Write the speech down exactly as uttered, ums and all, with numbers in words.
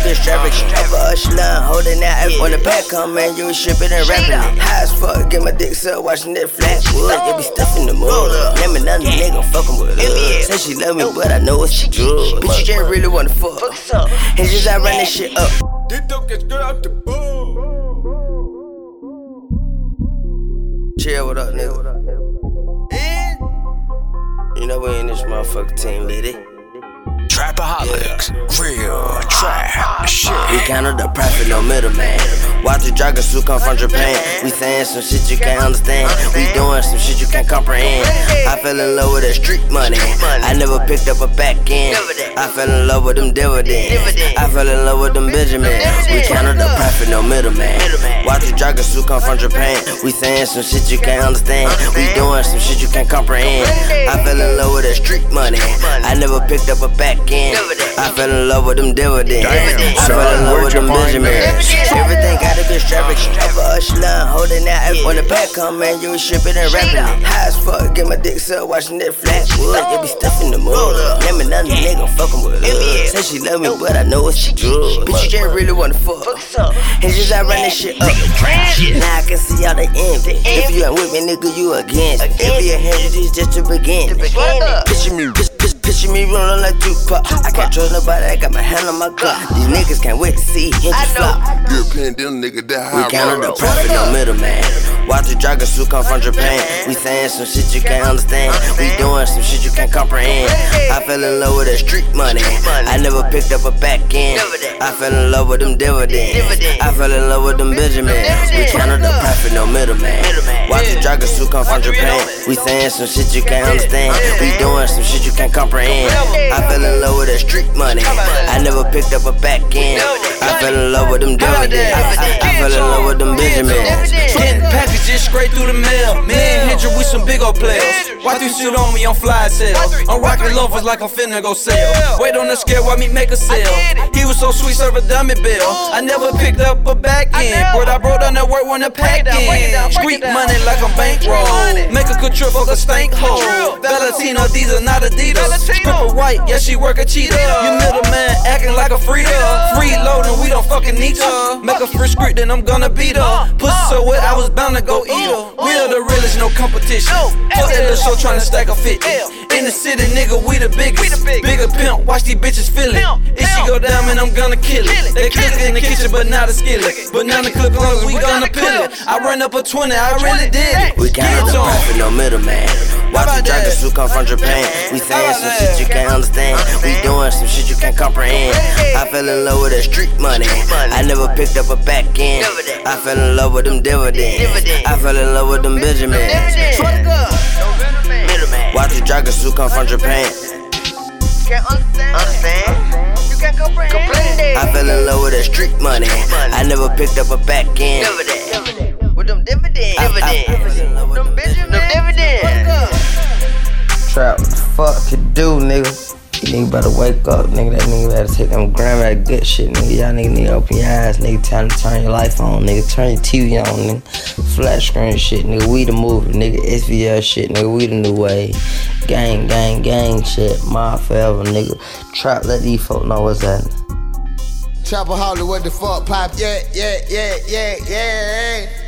bitch strapping. Up a line, holding that F. When the pack come, man, you was shipping and rapping it. High as fuck, get my dick sucked, watching that flat wood. You be stuffing the mood. Name another nigga fucking with her. Say she love me, but I know it's true. But you just really wanna fuck. And just I run this shit up. This dope gets good out the boom. Chill, what up, nigga? You know we in this motherfucking team, lady. Trapaholics, yeah. Real trap shit. We counted the profit, no middleman. Watch the dragon suit come from Japan. We saying some shit you can't understand. We doing some shit you can't comprehend. I fell in love with that street money. I never picked up a back end. I fell in love with them dividends. I fell in love with them Benjamins. We counted the profit, no middleman. Watch the dragon suit come from Japan. We saying some shit you can't understand. We doing some shit you can't comprehend. I fell in love with that street money. I never picked up a back end. I fell in love with them dividends. I fell in love with them Benjamins. Everything gotta be strapping. Up a line, holding that F. When the pack come, man, you was shipping and rapping it. High as fuck, get my dick sucked, watching that flat wood. You be stuffing the mood. Name another nigga fucking with her. Say she love me, but I know it's true. But you just really wanna fuck. And just I run this shit up. Now I can see all the envy. If you ain't with me, nigga, you against me. If you a hundred, it's just to begin. Picture me, picture me rolling like Tupac. I can't trust nobody, I got my hand on my gun. These niggas can't wait to see hinges flop. European them nigga that high. We counted the profit, no middleman. Watch the dragon suit come from Japan. We saying some shit you can't understand. We doing some shit you can't comprehend. I fell in love with that street money. I never picked up a back end. I fell in love with them dividends. I fell in love with them Benjamins. We counted the profit, no middleman. Watch the dragon suit come from Japan. We saying some shit you can't understand. We doing some shit you can't comprehend. I fell in love with that street money. I never picked up a back end. I fell in love with them dividends. I, I fell in love with them Benjamins. Getting packages straight through the mail. Me and Hendra, we some big old players. Why you shit on me on fly sales? I'm rocking loafers like I'm finna go sell. Wait on the scale, why me make a sale? He was so sweet, serve a dummy bill. I never picked up a back end, but I brought down that work when the pack in. Street money like I'm bankroll. Make a good trip, fuck a stank hole. Valentino, these are not Adidas. Purple white, yeah, she work a cheetah. You middleman acting like a freezer. Freeloading, we don't fucking need to. Make a free script, then I'm gonna beat her. Pussy so wet, I was bound to go eat her. We are the realest, no competition. Fuck that little show trying to stack a fifty. In the city, nigga, we the biggest. Bigger pimp, watch these bitches feel it. If she go down, man, I'm gonna kill it. They cook in the kitchen, but not a skillet. But now the clip close, we gonna peel it. I run up a twenty, I really did it. We counted the profit, no middleman. Watch the dragon suit come from Japan. We saying some shit you can't understand. We doing some shit you can't comprehend. I fell in love with that street money. I never picked up a back end. I fell in love with them dividends. I fell in love with them Benjamins. Watch the dragon suit come from Japan. Can't understand. You can't comprehend. I fell in love with that street money. I never picked up a back end. With them dividends. Them dividends. Trap, what the fuck you do, nigga? You nigga better wake up, nigga. That nigga better take them grandma good shit, nigga. Y'all nigga need to open your eyes, nigga. Time to turn your life on, nigga. Turn your T V on, nigga. Flat screen shit, nigga. We the movie, nigga. S V L shit, nigga. We the new wave. Gang, gang, gang shit. Mob forever, nigga. Trap, let these folk know what's happening. Trapaholic, what the fuck, pop? Yeah, yeah, yeah, yeah, yeah.